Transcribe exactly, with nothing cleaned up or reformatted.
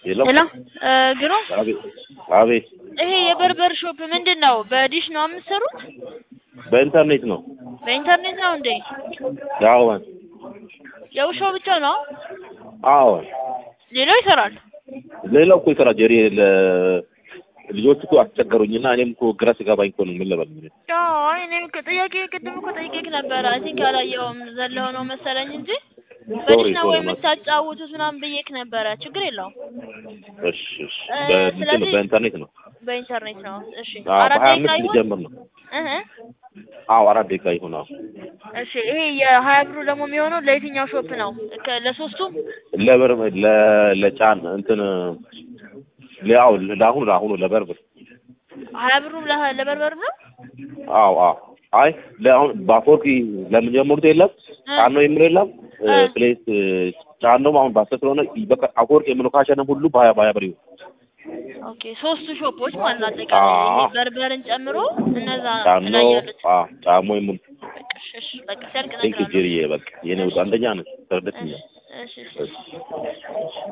ሄሎ ግሩ አቤት አቤት ይሄ የበርበር ሾፕ ምንድነው በዲሽ ነው የምትሰሩት በኢንተርኔት ነው በኢንተርኔት ነው እንዴ ያው የውሻው ብቻ ነው አዎ ሌላው ይሰራል ሌላው እኮ ይሰራል ጀሪ ልጆቹ እኮ አስቸገሩኝና እኔም እኮ ግራ ሲገባኝ እኮ ነው ምን ልበል ምን አዎ እኔም ከጥያቄ ቅድም እኮ ጠይቄክ ነበር አይ ቲንክ አላየሁም ዘለው ነው መሰለኝ እንጂ በዲሽ ነው ወይ የምታጫውቱት ምናምን ብዬክ ነበር ችግር የለውም እሺ እሺ በኢንተርኔት ነው በኢንተርኔት ነው እሺ አራት ደቂቃ ሊጀምር ነው እህ አዎ አራት ደቂቃ ይሆናል እሺ ይሄ የሀያ ብሩ ደግሞ የሚሆነው ለየትኛው ሾፕ ነው ለሶስቱም ለበር ለጫን እንትን ለአው ለአሁን ለአሁን ለበርበር ሀያ ብሩ ለበርበር ነው አዎ አዎ አይ ለአሁን ባፎርኪ ለምን ጀምሩት የለም ጫን ነው የሚል የለም ፕሌስ ጫን ነው አሁን ባሰ ስለሆነ በቃ አፎርኪ የምንካሸነ ሁሉ ባያ ባያ ብር ኦኬ ሶስቱ ሾፖች ማለት አጠቃላይ በርበርን ጨምሮ እነዛ ላይ ያሉት አዎ ጫሞ ይሙን እሺ በቃ ሰርቅ ነግራለሁ በቃ የኔ አንደኛ ነው ተረድተኛ እሺ እሺ